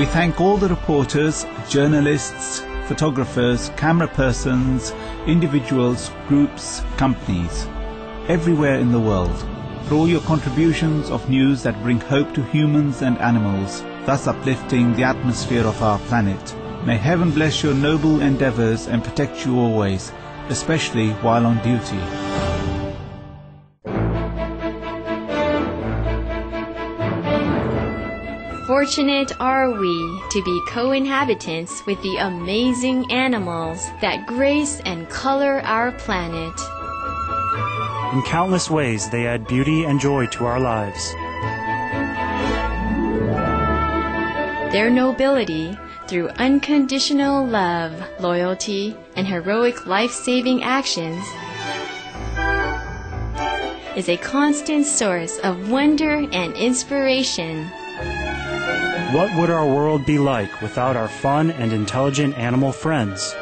We thank all the reporters, journalists, photographers, camera persons, individuals, groups, companies, everywhere in the world, for all your contributions of news that bring hope to humans and animals, thus uplifting the atmosphere of our planet. May heaven bless your noble endeavors and protect you always, especially while on duty. Fortunate are we to be co-inhabitants with the amazing animals that grace and color our planet. In countless ways, they add beauty and joy to our lives. Their nobility, through unconditional love, loyalty, and heroic life-saving actions, is a constant source of wonder and inspiration. What would our world be like without our fun and intelligent animal friends?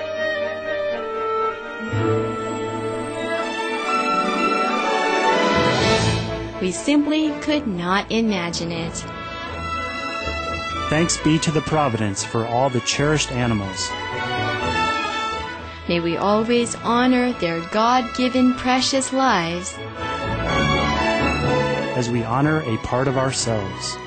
We simply could not imagine it. Thanks be to the Providence for all the cherished animals. May we always honor their God-given precious lives as we honor a part of ourselves.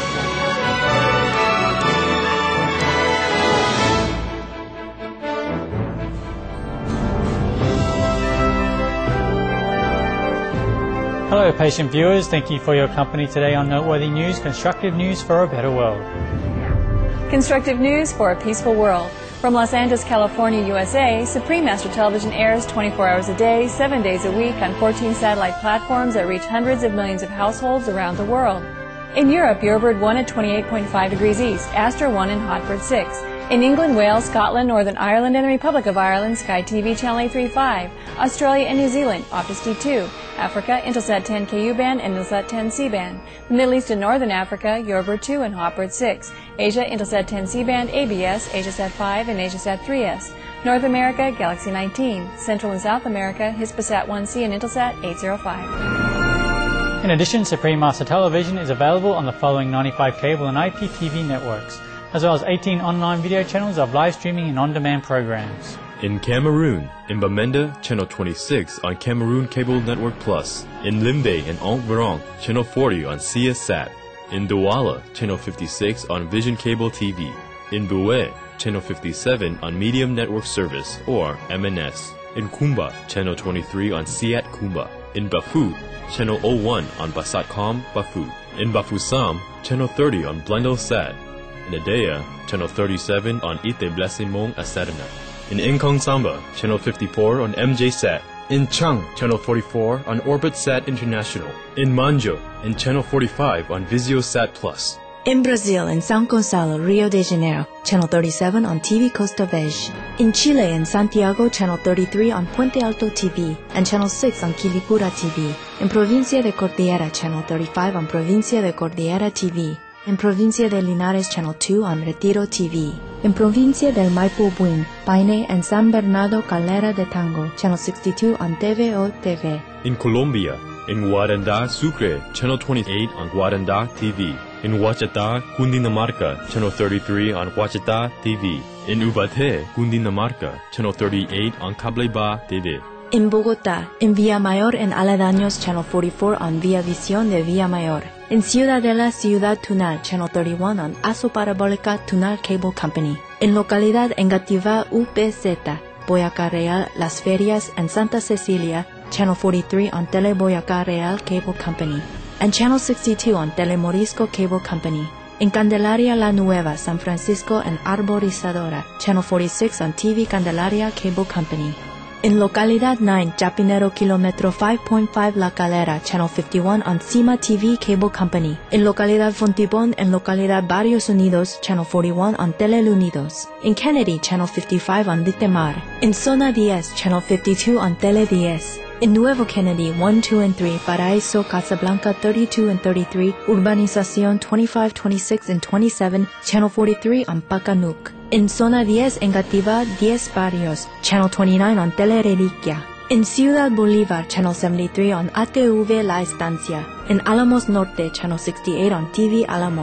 Hello, patient viewers. Thank you for your company today on Noteworthy News, constructive news for a better world. Constructive news for a peaceful world. From Los Angeles, California, USA, Supreme Master Television airs 24 hours a day, 7 days a week on 14 satellite platforms that reach hundreds of millions of households around the world. In Europe, Eurobird 1 at 28.5 degrees east, Astra 1 and Hotbird 6. In England, Wales, Scotland, Northern Ireland, and the Republic of Ireland, Sky TV Channel 835. Australia and New Zealand, Optus D2. Africa, Intelsat 10 KU band and Intelsat 10 C band. The Middle East and Northern Africa, Eurobird 2 and Hotbird 6. Asia, Intelsat 10 C band, ABS, AsiaSat 5 and AsiaSat 3S. North America, Galaxy 19. Central and South America, Hispasat 1C and Intelsat 805. In addition, Supreme Master Television is available on the following 95 cable and IPTV networks, as well as 18 online video channels of live streaming and on-demand programs. In Cameroon, in Bamenda, Channel 26 on Cameroon Cable Network Plus. In Limbe and Onkverong, Channel 40 on CS-SAT. In Douala, Channel 56 on Vision Cable TV. In Boué, Channel 57 on Medium Network Service, or MNS. In Kumba, Channel 23 on Siat Kumba. In Bafut, Channel 01 on Basatcom Bafut. In Bafoussam, Channel 30 on Blundellsat. In Adea, Channel 37 on Ite Blasimong Asadana. In Nkong Samba, Channel 54 on MJSat. In Chang, Channel 44 on OrbitSat International. In Manjo, in Channel 45 on VisioSat Plus. In Brazil, in São Gonçalo, Rio de Janeiro, Channel 37 on TV Costa Verde. In Chile, in Santiago, Channel 33 on Puente Alto TV and Channel 6 on Quilicura TV. In Provincia de Cordillera, Channel 35 on Provincia de Cordillera TV. In Provincia de Linares, Channel 2 on Retiro TV. In Provincia del Maipo Buin, Paine and San Bernardo Calera de Tango, Channel 62 on TVO TV. In Colombia, in Guaranda, Sucre, Channel 28 on Guaranda TV. In Huachata, Cundinamarca, Channel 33 on Huachata TV. In Ubaté, Cundinamarca, Channel 38 on Cableba TV. In Bogotá, in Villamayor and Aledaños, Channel 44 on Via Visión de Villamayor. In Ciudadela, Ciudad Tunal, Channel 31 on Aso Parabólica Tunal Cable Company. In Localidad Engativá, UPZ, Boyacá Real, Las Ferias, and Santa Cecilia, Channel 43 on Tele Boyacá Real Cable Company. And Channel 62 on Telemorisco Cable Company. In Candelaria La Nueva, San Francisco and Arborizadora, Channel 46 on TV Candelaria Cable Company. In Localidad 9, Chapinero Kilómetro 5.5 La Calera, Channel 51 on Cima TV Cable Company. In Localidad Fontibón and Localidad Barrios Unidos, Channel 41 on Teleunidos. In Kennedy, Channel 55 on Litemar. In Zona 10, Channel 52 on Tele 10. In Nuevo Kennedy, 1, 2, and 3, Paraíso, Casablanca 32 and 33, Urbanización 25, 26, and 27, Channel 43 on Pacanuc. In Zona 10, Engativá 10 Barrios, Channel 29 on Telereliquia. In Ciudad Bolívar, Channel 73 on ATV La Estancia. In Alamos Norte, Channel 68 on TV Alamos.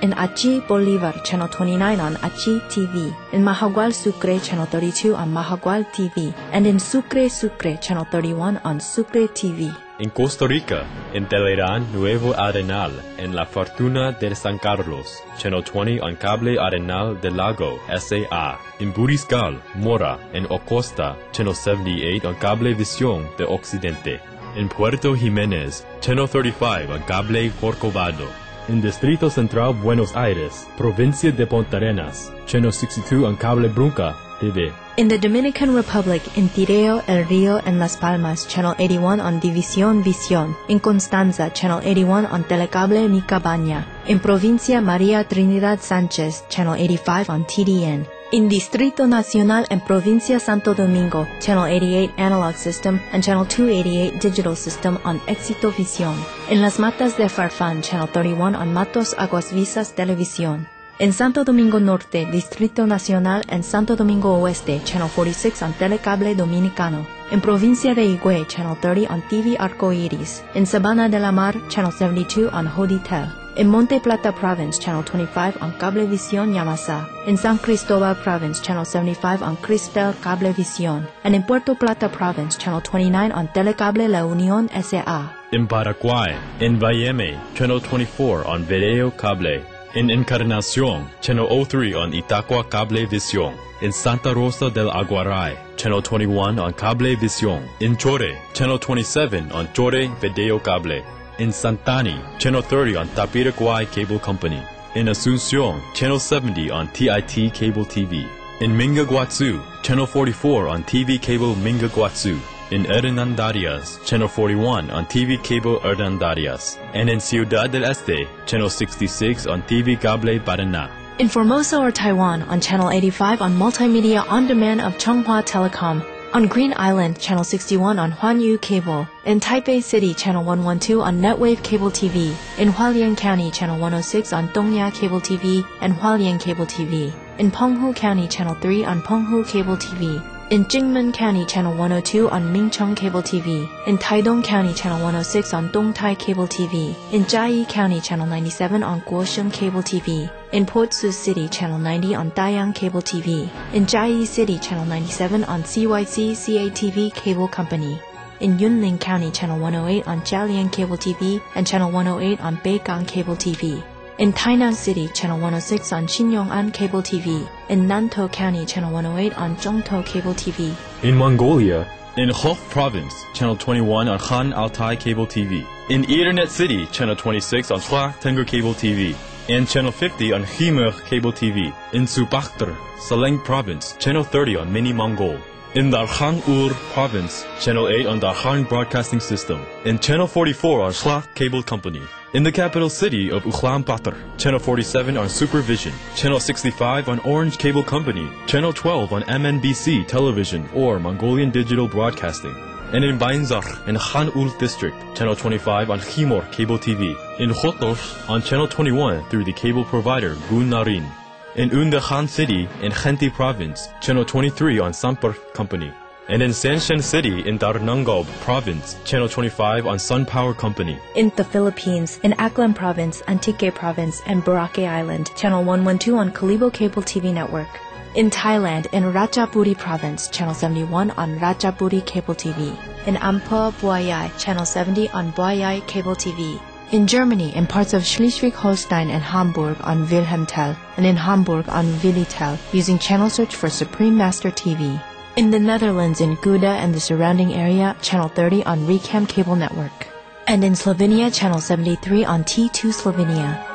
in Achi, Bolivar, Channel 29 on Achi TV, in Mahagual, Sucre, Channel 32 on Mahagual TV, and in Sucre, Channel 31 on Sucre TV. In Costa Rica, in Telerán Nuevo Arenal, en La Fortuna de San Carlos, Channel 20 on Cable Arenal del Lago, SA. In Buriscal, Mora, en Ocosta, Channel 78 on Cable Visión de Occidente. In Puerto Jiménez, Channel 35 on Cable Corcovado. In Distrito Central, Buenos Aires, Provincia de Puntarenas, Channel 62 on Cable Brunca TV. In the Dominican Republic, in Tireo, El Rio, and Las Palmas, Channel 81 on División Visión. In Constanza, Channel 81 on Telecable Mi Cabaña. In Provincia María Trinidad Sánchez, Channel 85 on TDN. In Distrito Nacional and Provincia Santo Domingo, Channel 88 Analog System and Channel 288 Digital System on Éxito Visión. In Las Matas de Farfán, Channel 31 on Matos Aguas Visas Televisión. In Santo Domingo Norte, Distrito Nacional and Santo Domingo Oeste, Channel 46 on Telecable Dominicano. In Provincia de Higüey, Channel 30 on TV Arcoiris. In Sabana de la Mar, Channel 72 on Hoditel. In Monte Plata Province, Channel 25 on Cablevisión Yamasa. In San Cristobal Province, Channel 75 on Cristel Cablevisión. And in Puerto Plata Province, Channel 29 on Telecable La Unión S.A. In Paraguay, in Bayeme, Channel 24 on Video Cable. In Encarnación, Channel 03 on Itacua Cablevisión. In Santa Rosa del Aguaray, Channel 21 on Cablevisión. In Chore, Channel 27 on Chore Video Cable. In Santani, Channel 30 on Tapiraguay Cable Company. In Asunción, Channel 70 on TIT Cable TV. In Mingaguazú, Channel 44 on TV Cable Mingaguazú. In Hernandarias, Channel 41 on TV Cable Hernandarias. And in Ciudad del Este, Channel 66 on TV Cable Paraná. In Formosa or Taiwan, on Channel 85 on Multimedia On Demand of Chunghwa Telecom. On Green Island, Channel 61 on Huanyu Cable. In Taipei City, Channel 112 on Netwave Cable TV. In Hualien County, Channel 106 on Dongya Cable TV and Hualien Cable TV. In Penghu County, Channel 3 on Penghu Cable TV. In Jingmen County, Channel 102 on Mingcheng Cable TV. In Taidong County, Channel 106 on Dongtai Cable TV. In Jiayi County, Channel 97 on Guosheng Cable TV. In Port Sus City, Channel 90 on Dayang Cable TV. In Jiayi City, Channel 97 on CYC CATV Cable Company. In Yunlin County, Channel 108 on Jialian Cable TV and Channel 108 on Beigang Cable TV. In Tainan City, Channel 106 on Xinyongan Cable TV. In Nantou County, Channel 108 on Zhongtou Cable TV. In Mongolia, in Hof Province, Channel 21 on Han Altai Cable TV. In Ethernet City, Channel 26 on Hua Tenger Cable TV. And Channel 50 on Khmer Cable TV. In Subakhtar, Saleng Province, Channel 30 on Mini Mongol. In Darkhan Ur Province, Channel 8 on Darkhan Broadcasting System. And Channel 44 on Shla Cable Company. In the capital city of Ulaanbaatar, Channel 47 on Supervision, Channel 65 on Orange Cable Company, Channel 12 on MNBC Television or Mongolian Digital Broadcasting. And in Bainzar in Khan Ul District, Channel 25 on Khimor Cable TV. In Khotos on Channel 21 through the cable provider Gun Narin. In Unda Khan City in Khenti Province, Channel 23 on Sampur Company. And in Sanshan City in Darnangob Province, Channel 25 on Sun Power Company. In the Philippines, in Aklan Province, Antique Province, and Boracay Island, Channel 112 on Kalibo Cable TV Network. In Thailand, in Ratchaburi Province, Channel 71 on Ratchaburi Cable TV. In Amphoe, Boayai, Channel 70 on Boayai Cable TV. In Germany, in parts of Schleswig-Holstein and Hamburg on Wilhelmtel, and in Hamburg on Willitel, using channel search for Supreme Master TV. In the Netherlands, in Gouda and the surrounding area, Channel 30 on Recam Cable Network. And in Slovenia, Channel 73 on T2 Slovenia.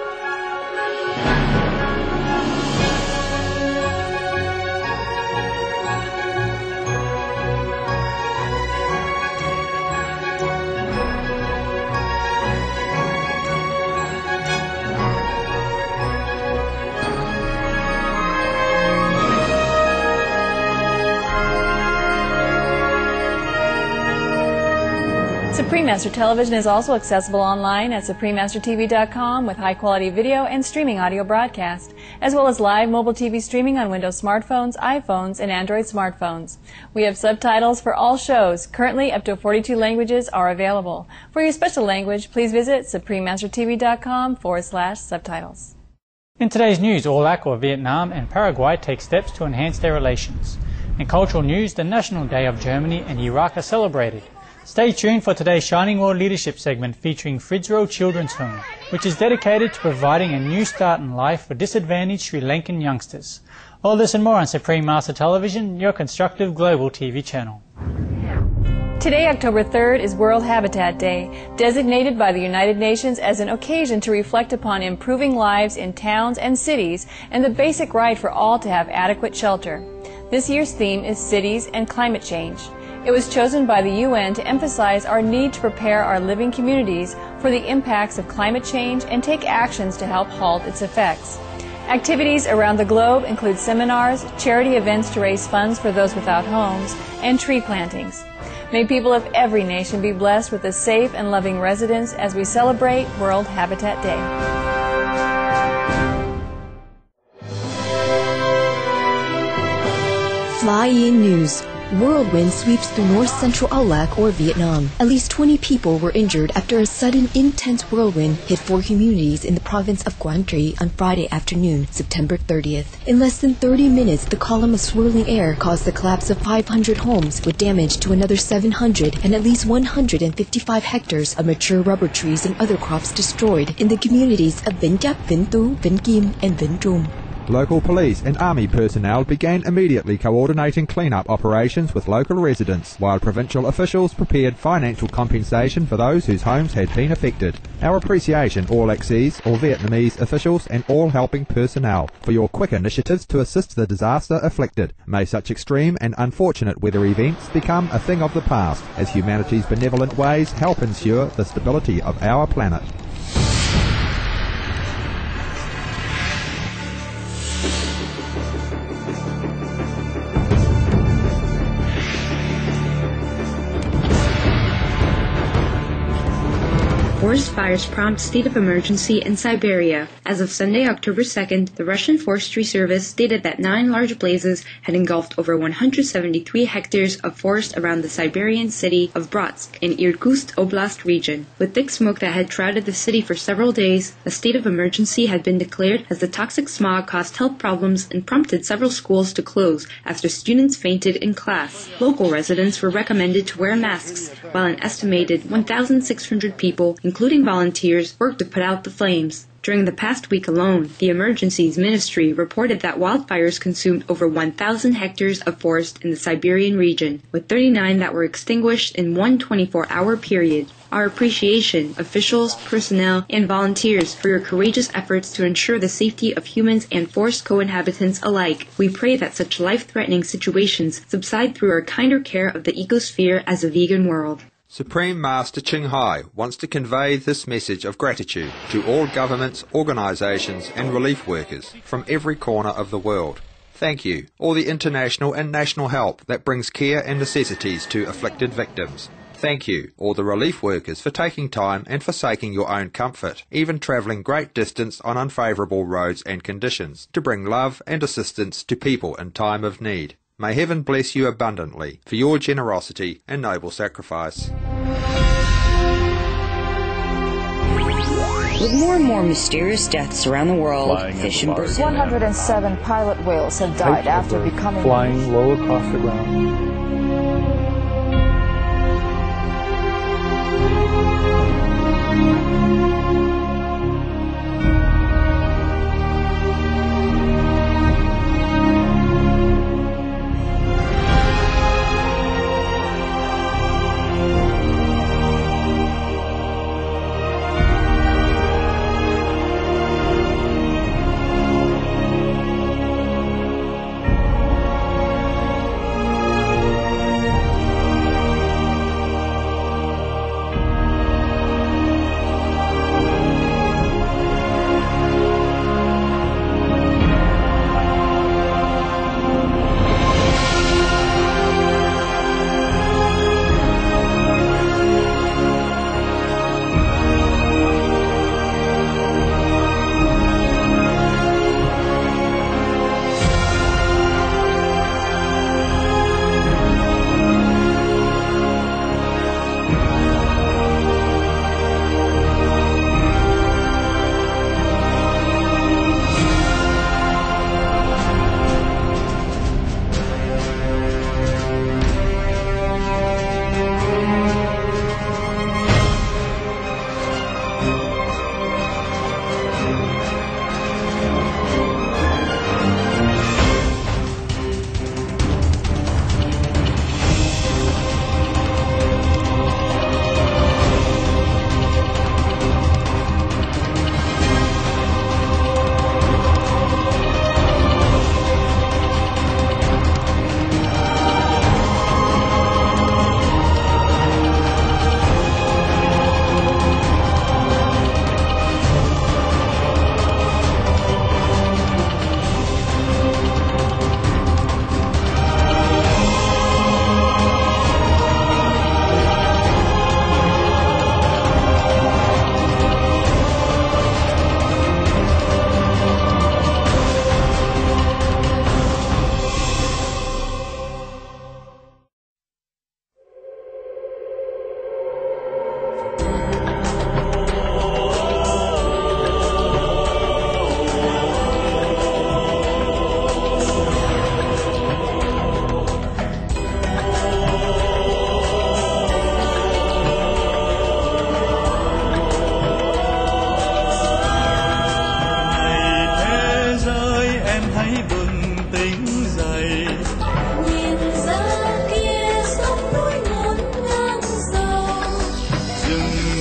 Supreme Master Television is also accessible online at SupremeMasterTV.com with high-quality video and streaming audio broadcast, as well as live mobile TV streaming on Windows smartphones, iPhones, and Android smartphones. We have subtitles for all shows. Currently, up to 42 languages are available. For your special language, please visit SupremeMasterTV.com/subtitles. In today's news, Aulac, Vietnam, and Paraguay take steps to enhance their relations. In cultural news, the National Day of Germany and Iraq are celebrated. Stay tuned for today's Shining World Leadership segment featuring Fridsrow Children's Home, which is dedicated to providing a new start in life for disadvantaged Sri Lankan youngsters. All this and more on Supreme Master Television, your constructive global TV channel. Today, October 3rd, is World Habitat Day, designated by the United Nations as an occasion to reflect upon improving lives in towns and cities and the basic right for all to have adequate shelter. This year's theme is Cities and Climate Change. It was chosen by the UN to emphasize our need to prepare our living communities for the impacts of climate change and take actions to help halt its effects. Activities around the globe include seminars, charity events to raise funds for those without homes, and tree plantings. May people of every nation be blessed with a safe and loving residence as we celebrate World Habitat Day. Fly-in news. Whirlwind sweeps through north-central Aulac or Vietnam. At least 20 people were injured after a sudden intense whirlwind hit 4 communities in the province of Quang Tri on Friday afternoon, September 30th. In less than 30 minutes, the column of swirling air caused the collapse of 500 homes with damage to another 700 and at least 155 hectares of mature rubber trees and other crops destroyed in the communities of Vinh Chap, Vinh Tu, Vinh Kim, and Vinh Trung. Local police and army personnel began immediately coordinating clean-up operations with local residents, while provincial officials prepared financial compensation for those whose homes had been affected. Our appreciation, Aulacese or Vietnamese officials and all helping personnel, for your quick initiatives to assist the disaster afflicted. May such extreme and unfortunate weather events become a thing of the past, as humanity's benevolent ways help ensure the stability of our planet. Forest fires prompt state of emergency in Siberia. As of Sunday, October 2nd, the Russian Forestry Service stated that 9 large blazes had engulfed over 173 hectares of forest around the Siberian city of Bratsk in Irkutsk Oblast region. With thick smoke that had shrouded the city for several days, a state of emergency had been declared as the toxic smog caused health problems and prompted several schools to close after students fainted in class. Local residents were recommended to wear masks, while an estimated 1,600 people, including volunteers, worked to put out the flames. During the past week alone, the Emergencies Ministry reported that wildfires consumed over 1,000 hectares of forest in the Siberian region, with 39 that were extinguished in one 24-hour period. Our appreciation, officials, personnel, and volunteers, for your courageous efforts to ensure the safety of humans and forest co-inhabitants alike. We pray that such life-threatening situations subside through our kinder care of the ecosphere as a vegan world. Supreme Master Ching Hai wants to convey this message of gratitude to all governments, organisations and relief workers from every corner of the world. Thank you, all the international and national help that brings care and necessities to afflicted victims. Thank you, all the relief workers, for taking time and forsaking your own comfort, even travelling great distance on unfavourable roads and conditions, to bring love and assistance to people in time of need. May heaven bless you abundantly for your generosity and noble sacrifice. With more and more mysterious deaths around the world, fish in Brazil. 107 pilot whales have died after becoming flying low across the ground.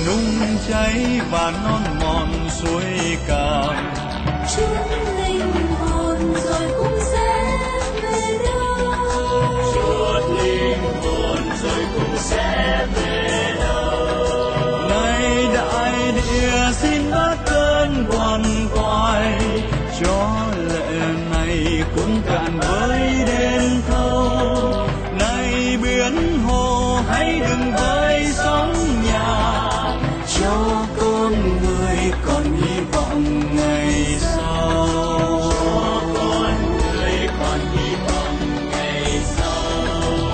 nung cháy và non mòn suối cạn. Chúng linh hồn rồi cũng sẽ về đâu. Chút linh hồn rồi cũng sẽ về đâu. Này đại địa xin bớt cơn quằn quại, cho lệ này cũng cạn với đêm thâu. Này biển hồ hãy đừng vơi sóng nhà, cho con người còn hy vọng ngày sau. Cho con người còn hy vọng ngày sau.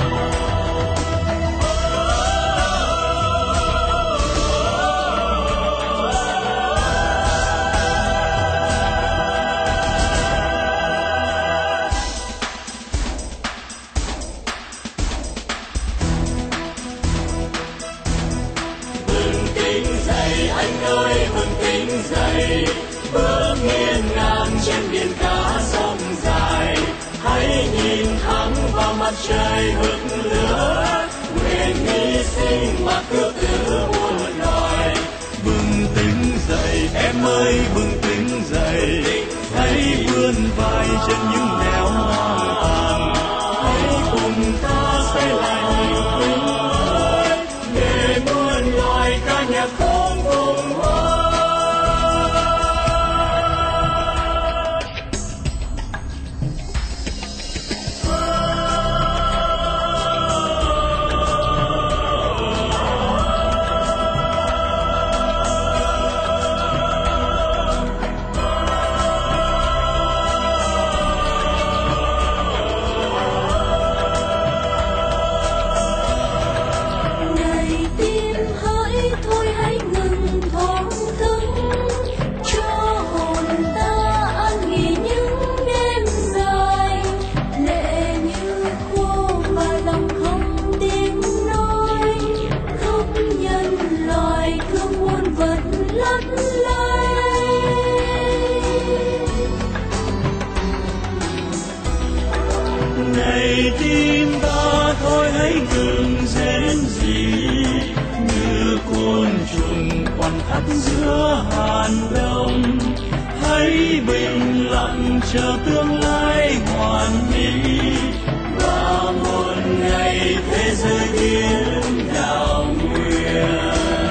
Bừng tỉnh dậy anh ơi, bừng tỉnh dậy, bước nghiêng ngang trên biển cả sông dài. Hãy nhìn thẳng vào mặt trời hừng lửa, nguyện hy sinh mà cướp từ muôn loài. Bừng tỉnh dậy em ơi, bừng tỉnh dậy, hãy vươn vai trên những nẻo hoang tàn. Hãy cùng ta xây lại hành tinh mới, để muôn loài ca nhạc không cùng hoa. Này tim hỡi thôi hãy ngừng thoáng thức, cho hồn ta an nghỉ những đêm dài. Lệ như khô mà lòng không tiếng nói, khóc nhân loại thương muôn vật lấp lay. Này tim ta thôi hãy đừng rên rỉ, như côn trùng quằn thắt giữa hàn đông. Hãy bình lặng chờ tương lai hoàn mỹ, và một ngày thế giới biến đảo nguyên.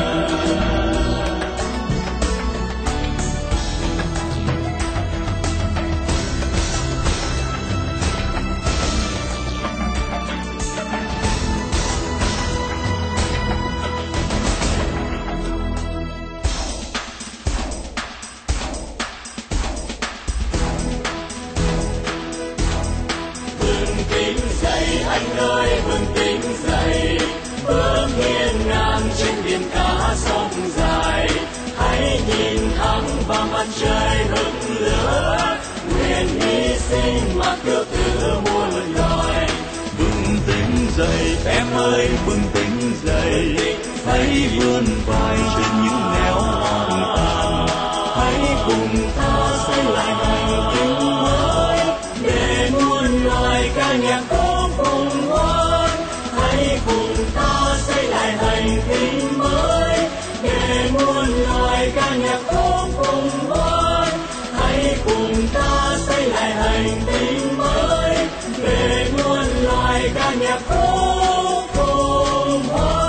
Bừng tỉnh dậy anh ơi, bừng tỉnh dậy, bước nghiêng ngang trên biển cả sông dài. Hãy nhìn thẳng vào mặt trời hừng lửa, nguyện hy sinh mà cướp từ muôn loài. Bừng tỉnh dậy em ơi, bừng tỉnh dậy, hãy vươn vai trên những nẻo hoang tàn. Hãy cùng ta xây lại hành tinh mới, để muôn loài ca nhạc không cùng hoan. Hãy cùng ta xây lại hành tinh mới, để muôn loài ca nhạc không cùng hoan. Hãy cùng ta xây lại hành tinh mới, để muôn loài ca nhạc không cùng hoan.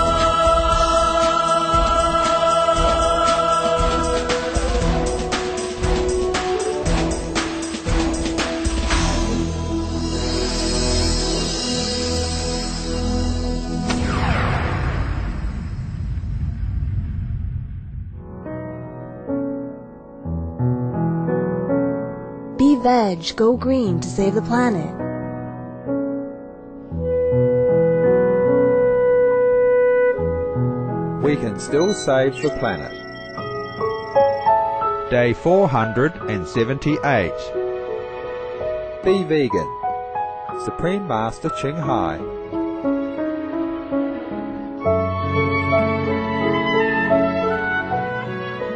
Be veg, go green to save the planet. We can still save the planet. Day 478. Be vegan. Supreme Master Ching Hai.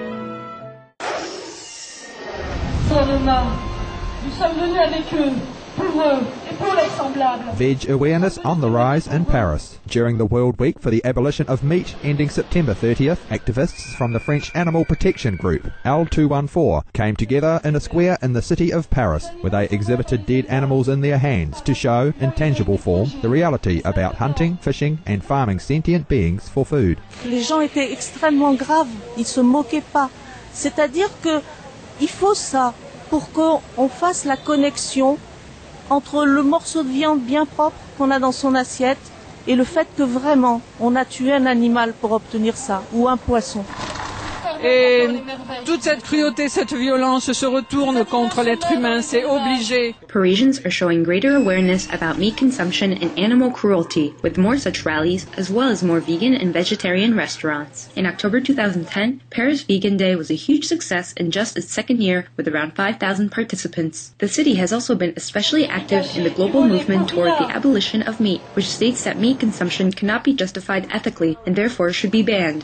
Seuls nous sommes venus avec eux pour eux et pour les semblables. Veg awareness on the rise in Paris. During the World Week for the Abolition of Meat ending September 30th, activists from the French animal protection group L214 came together in a square in the city of Paris where they exhibited dead animals in their hands to show, in tangible form, the reality about hunting, fishing and farming sentient beings for food. Les gens étaient extrêmement graves, ils se moquaient pas. C'est-à-dire que il faut ça pour qu'on fasse la connexion entre le morceau de viande bien propre qu'on a dans son assiette et le fait que vraiment on a tué un animal pour obtenir ça, ou un poisson. Et toute cette cruauté, cette violence se retourne contre l'être humain, c'est obligé. Parisians are showing greater awareness about meat consumption and animal cruelty, with more such rallies, as well as more vegan and vegetarian restaurants. In October 2010, Paris Vegan Day was a huge success in just its second year, with around 5,000 participants. The city has also been especially active in the global movement toward the abolition of meat, which states that meat consumption cannot be justified ethically and therefore should be banned.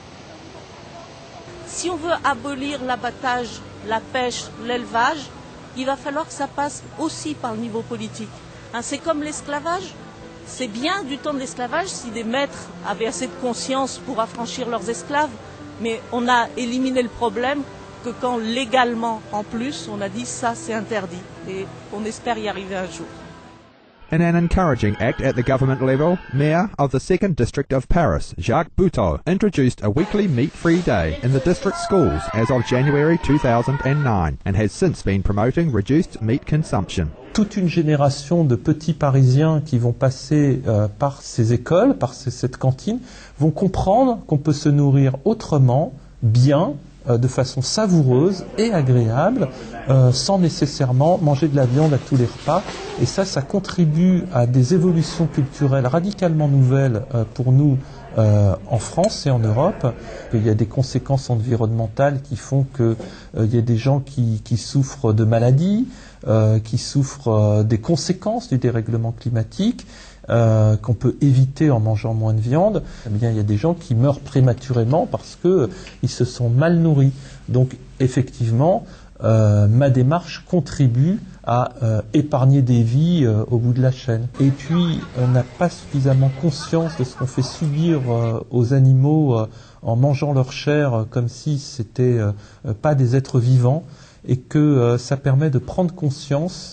Si on veut abolir l'abattage, la pêche, l'élevage, il va falloir que ça passe aussi par le niveau politique. C'est comme l'esclavage. C'est bien du temps de l'esclavage si des maîtres avaient assez de conscience pour affranchir leurs esclaves, mais on a éliminé le problème que quand légalement, en plus, on a dit ça c'est interdit. Et on espère y arriver un jour. In an encouraging act at the government level, Mayor of the 2nd District of Paris, Jacques Bouteau, introduced a weekly meat-free day in the district schools as of January 2009 and has since been promoting reduced meat consumption. Toute une génération de petits Parisiens qui vont passer par ces écoles, par cette cantine, vont comprendre qu'on peut se nourrir autrement, bien, de façon savoureuse et agréable, sans nécessairement manger de la viande à tous les repas. Et ça contribue à des évolutions culturelles radicalement nouvelles pour nous en France et en Europe. Il y a des conséquences environnementales qui font qu'il y a des gens qui souffrent de maladies, qui souffrent des conséquences du dérèglement climatique, qu'on peut éviter en mangeant moins de viande. Eh bien, il y a des gens qui meurent prématurément parce qu'ils se sont mal nourris. Donc, effectivement, ma démarche contribue à épargner des vies au bout de la chaîne. Et puis, on n'a pas suffisamment conscience de ce qu'on fait subir aux animaux en mangeant leur chair comme si c'était pas des êtres vivants, et que ça permet de prendre conscience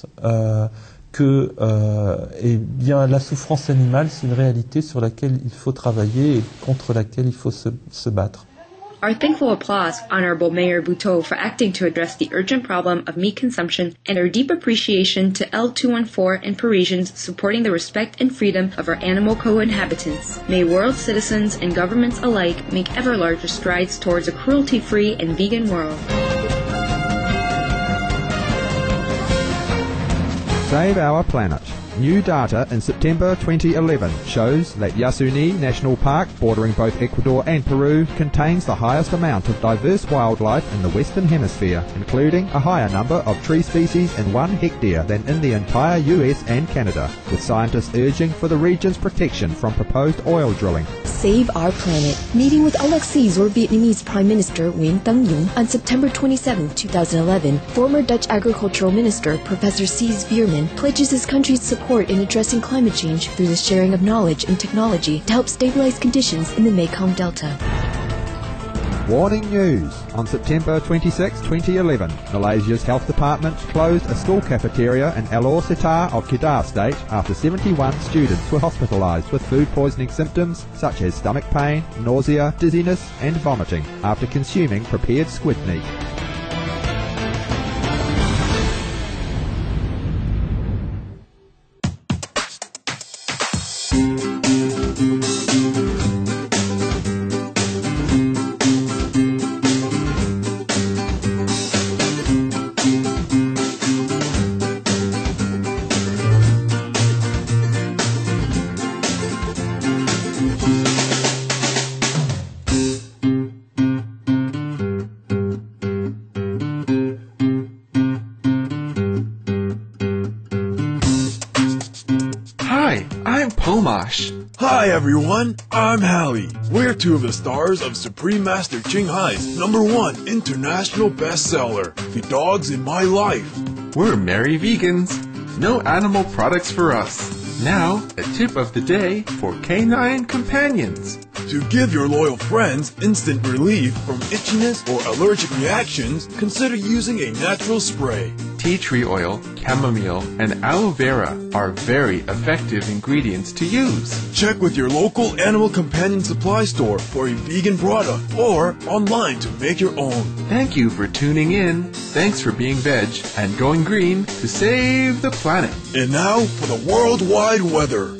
que bien, la souffrance animale, c'est une réalité sur laquelle il faut travailler et contre laquelle il faut se battre. Our thankful applause, Honorable Mayor Bouteau, for acting to address the urgent problem of meat consumption, and our deep appreciation to L214 and Parisians supporting the respect and freedom of our animal co-inhabitants. May world citizens and governments alike make ever larger strides towards a cruelty-free and vegan world. Save our planet. New data in September 2011 shows that Yasuni National Park, bordering both Ecuador and Peru, contains the highest amount of diverse wildlife in the Western Hemisphere, including a higher number of tree species in 1 hectare than in the entire US and Canada, with scientists urging for the region's protection from proposed oil drilling. Save our planet. Meeting with Alexis or Vietnamese Prime Minister Nguyen Tân Dung on September 27, 2011, former Dutch Agricultural Minister Professor Cees Veerman pledges his country's support in addressing climate change through the sharing of knowledge and technology to help stabilize conditions in the Mekong Delta. Warning news. On September 26, 2011, Malaysia's health department closed a school cafeteria in Alor Setar of Kedah State after 71 students were hospitalized with food poisoning symptoms such as stomach pain, nausea, dizziness and vomiting after consuming prepared squid meat. Hi everyone, I'm Hallie. We're two of the stars of Supreme Master Ching Hai's #1 international bestseller, The Dogs in My Life. We're merry vegans. no animal products for us. Now, a tip of the day for canine companions. To give your loyal friends instant relief from itchiness or allergic reactions, consider using a natural spray. Tea tree oil, chamomile, and aloe vera are very effective ingredients to use. Check with your local animal companion supply store for a vegan product or online to make your own. Thank you for tuning in. Thanks for being veg and going green to save the planet. And now for the worldwide weather.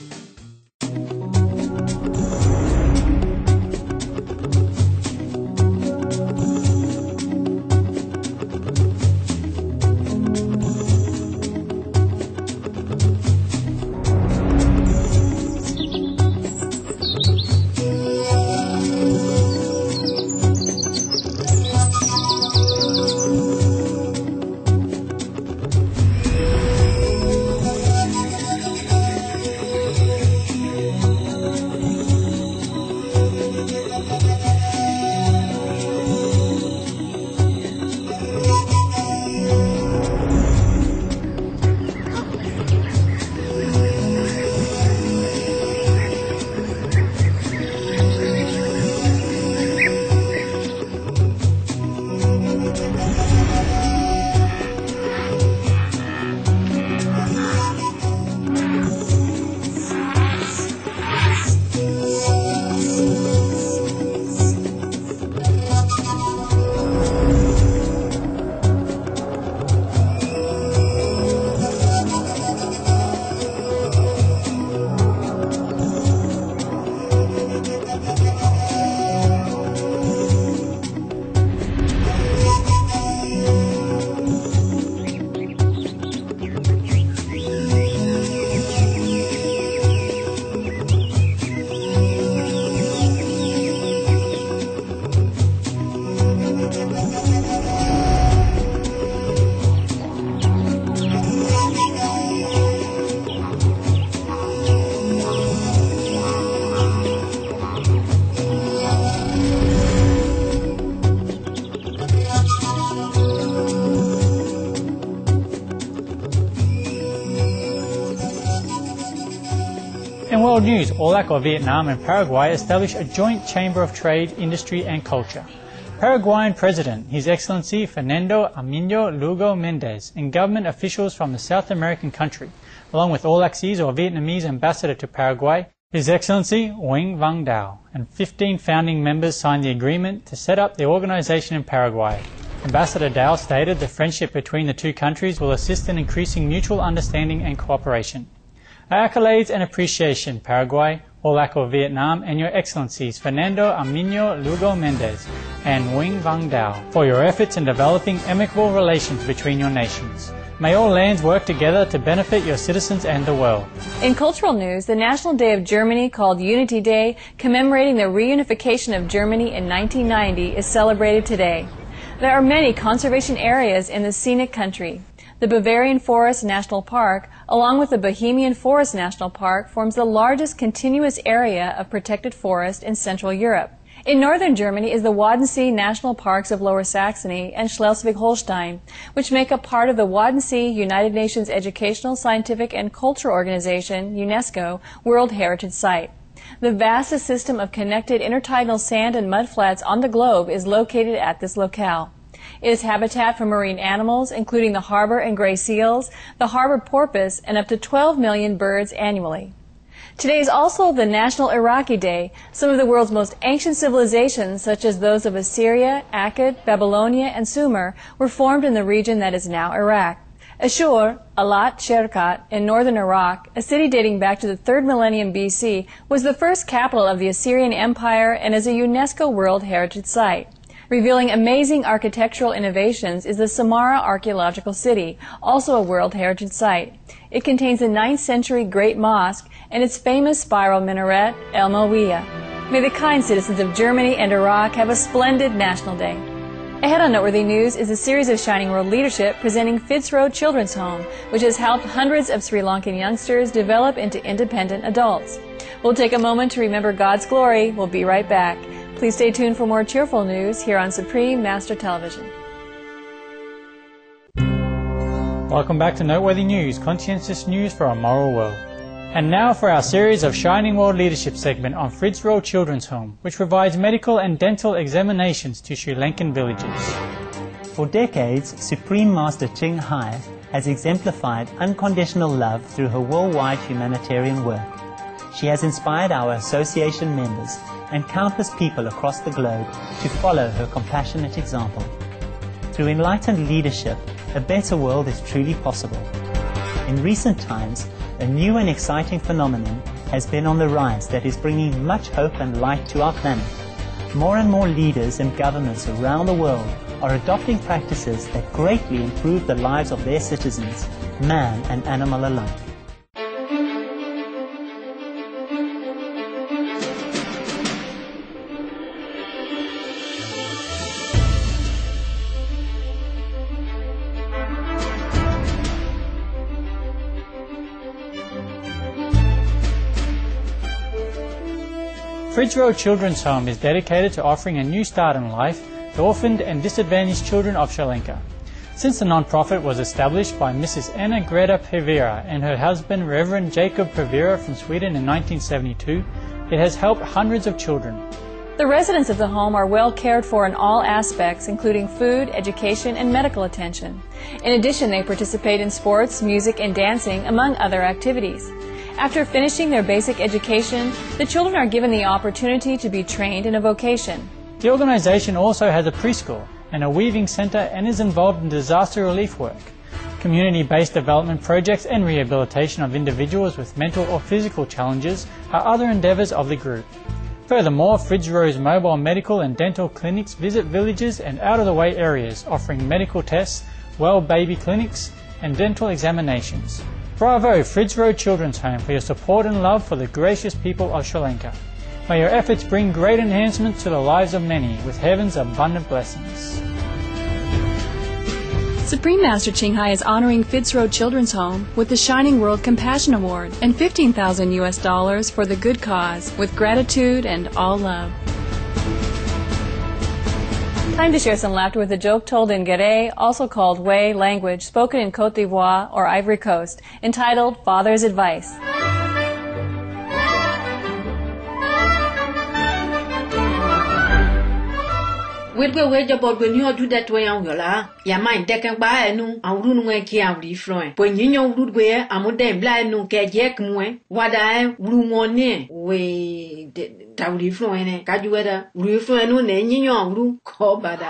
In world news, OLAC or Vietnam and Paraguay establish a joint chamber of trade, industry and culture. Paraguayan President, His Excellency Fernando Arminio Lugo Mendez, and government officials from the South American country, along with OLAC's or Vietnamese ambassador to Paraguay, His Excellency Nguyen Van Dao, and 15 founding members signed the agreement to set up the organization in Paraguay. Ambassador Dao stated the friendship between the two countries will assist in increasing mutual understanding and cooperation. Our accolades and appreciation, Paraguay, OLAC or Vietnam, and Your Excellencies Fernando Arminio Lugo Mendez and Nguyen Van Dao for your efforts in developing amicable relations between your nations. May all lands work together to benefit your citizens and the world. In cultural news, the National Day of Germany, called Unity Day, commemorating the reunification of Germany in 1990, is celebrated today. There are many conservation areas in the scenic country. The Bavarian Forest National Park, along with the Bohemian Forest National Park, forms the largest continuous area of protected forest in Central Europe. In northern Germany is the Wadensee National Parks of Lower Saxony and Schleswig-Holstein, which make up part of the Wadensee United Nations Educational, Scientific and Cultural Organization, UNESCO, World Heritage Site. The vastest system of connected intertidal sand and mudflats on the globe is located at this locale. It is habitat for marine animals, including the harbor and gray seals, the harbor porpoise, and up to 12 million birds annually. Today is also the National Iraqi Day. Some of the world's most ancient civilizations, such as those of Assyria, Akkad, Babylonia, and Sumer, were formed in the region that is now Iraq. Ashur, Alat Sherkat, in northern Iraq, a city dating back to the 3rd millennium BC, was the first capital of the Assyrian Empire and is a UNESCO World Heritage Site. Revealing amazing architectural innovations is the Samarra Archaeological City, also a World Heritage Site. It contains the 9th century Great Mosque and its famous spiral minaret, El Mowiya. May the kind citizens of Germany and Iraq have a splendid National Day. Ahead on Noteworthy News is a series of Shining World Leadership presenting Fitzroy Children's Home, which has helped hundreds of Sri Lankan youngsters develop into independent adults. We'll take a moment to remember God's glory. We'll be right back. Please stay tuned for more cheerful news here on Supreme Master Television. Welcome back to Noteworthy News, conscientious news for a moral world. And now for our series of Shining World Leadership segment on Fritzrow Children's Home, which provides medical and dental examinations to Sri Lankan villages. For decades, Supreme Master Ching Hai has exemplified unconditional love through her worldwide humanitarian work. She has inspired our association members and countless people across the globe to follow her compassionate example. Through enlightened leadership, a better world is truly possible. In recent times, a new and exciting phenomenon has been on the rise that is bringing much hope and light to our planet. More and more leaders and governments around the world are adopting practices that greatly improve the lives of their citizens, man and animal alike. Fritzrow Children's Home is dedicated to offering a new start in life to orphaned and disadvantaged children of Sri Lanka. Since the non-profit was established by Mrs. Anna Greta Pevira and her husband Reverend Jacob Pevira from Sweden in 1972, it has helped hundreds of children. The residents of the home are well cared for in all aspects, including food, education, and medical attention. In addition, they participate in sports, music, and dancing, among other activities. After finishing their basic education, the children are given the opportunity to be trained in a vocation. The organization also has a preschool and a weaving center and is involved in disaster relief work, community-based development projects and rehabilitation of individuals with mental or physical challenges are other endeavors of the group. Furthermore, Fritzrow's mobile medical and dental clinics visit villages and out-of-the-way areas offering medical tests, well baby clinics and dental examinations. Bravo, Fritzrow Children's Home, for your support and love for the gracious people of Sri Lanka. May your efforts bring great enhancement to the lives of many with heaven's abundant blessings. Supreme Master Ching Hai is honoring Fritzrow Children's Home with the Shining World Compassion Award and $15,000 for the good cause, with gratitude and all love. Time to share some laughter with a joke told in Garay, also called Way language, spoken in Côte d'Ivoire or Ivory Coast, entitled Father's Advice. Wedwe weja bod when you do that way on yola, ya mind deck and buy no, and run way kia refloin. When you know root where I'm with them blind no care jack mwe, what I room on near, we down refloin, caduetta, refloin no name in your room, call bada.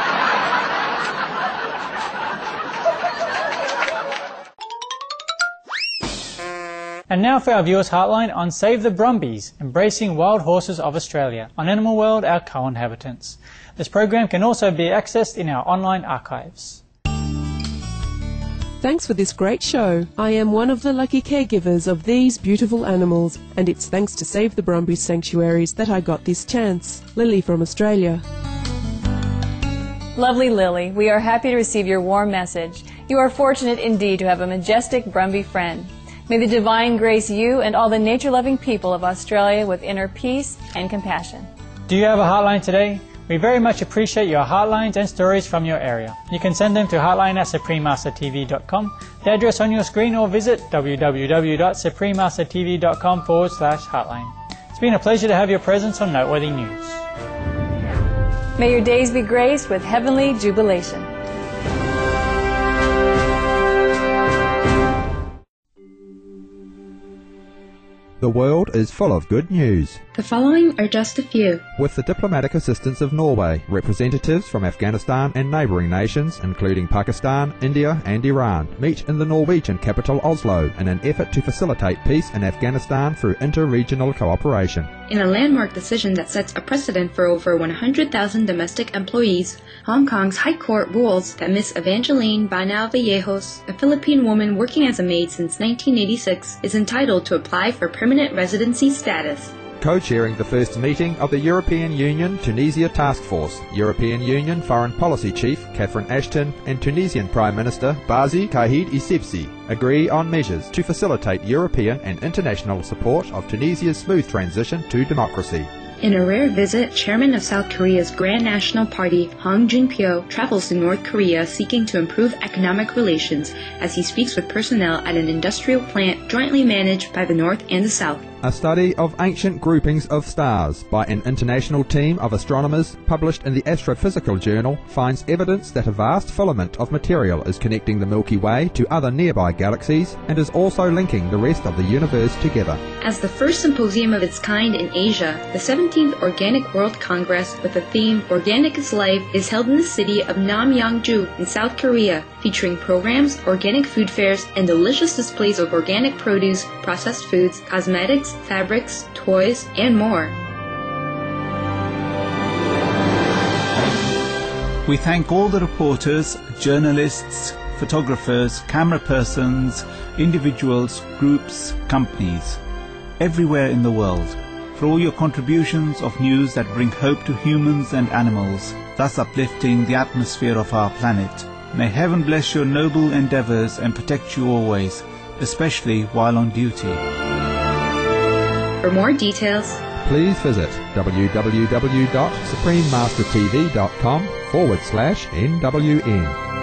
And now for our viewers' hotline on Save the Brumbies, Embracing Wild Horses of Australia, on Animal World, our co-inhabitants. This program can also be accessed in our online archives. Thanks for this great show. I am one of the lucky caregivers of these beautiful animals, and it's thanks to Save the Brumbies Sanctuaries that I got this chance. Lily from Australia. Lovely Lily, we are happy to receive your warm message. You are fortunate indeed to have a majestic Brumby friend. May the divine grace you and all the nature-loving people of Australia with inner peace and compassion. Do you have a hotline today? We very much appreciate your hotlines and stories from your area. You can send them to hotline@suprememastertv.com, the address on your screen, or visit www.suprememastertv.com/hotline. It's been a pleasure to have your presence on Noteworthy News. May your days be graced with heavenly jubilation. The world is full of good news. The following are just a few. With the diplomatic assistance of Norway, representatives from Afghanistan and neighbouring nations, including Pakistan, India and Iran, meet in the Norwegian capital Oslo in an effort to facilitate peace in Afghanistan through inter-regional cooperation. In a landmark decision that sets a precedent for over 100,000 domestic employees, Hong Kong's High Court rules that Miss Evangeline Banal Vallejos, a Philippine woman working as a maid since 1986, is entitled to apply for permanent residency status. Co-chairing the first meeting of the European Union Tunisia Task Force, European Union Foreign Policy Chief Catherine Ashton and Tunisian Prime Minister Bazi Kahid Essebsi agree on measures to facilitate European and international support of Tunisia's smooth transition to democracy. In a rare visit, Chairman of South Korea's Grand National Party, Hong Jun-pyo, travels to North Korea seeking to improve economic relations as he speaks with personnel at an industrial plant jointly managed by the North and the South. A study of ancient groupings of stars by an international team of astronomers published in the Astrophysical Journal finds evidence that a vast filament of material is connecting the Milky Way to other nearby galaxies and is also linking the rest of the universe together. As the first symposium of its kind in Asia, the 17th Organic World Congress with the theme Organic is Life is held in the city of Namyangju in South Korea, featuring programs, organic food fairs, and delicious displays of organic produce, processed foods, cosmetics, fabrics, toys, and more. We thank all the reporters, journalists, photographers, camera persons, individuals, groups, companies, everywhere in the world, for all your contributions of news that bring hope to humans and animals, thus uplifting the atmosphere of our planet. May heaven bless your noble endeavors and protect you always, especially while on duty. For more details, please visit www.suprememastertv.com/NWN.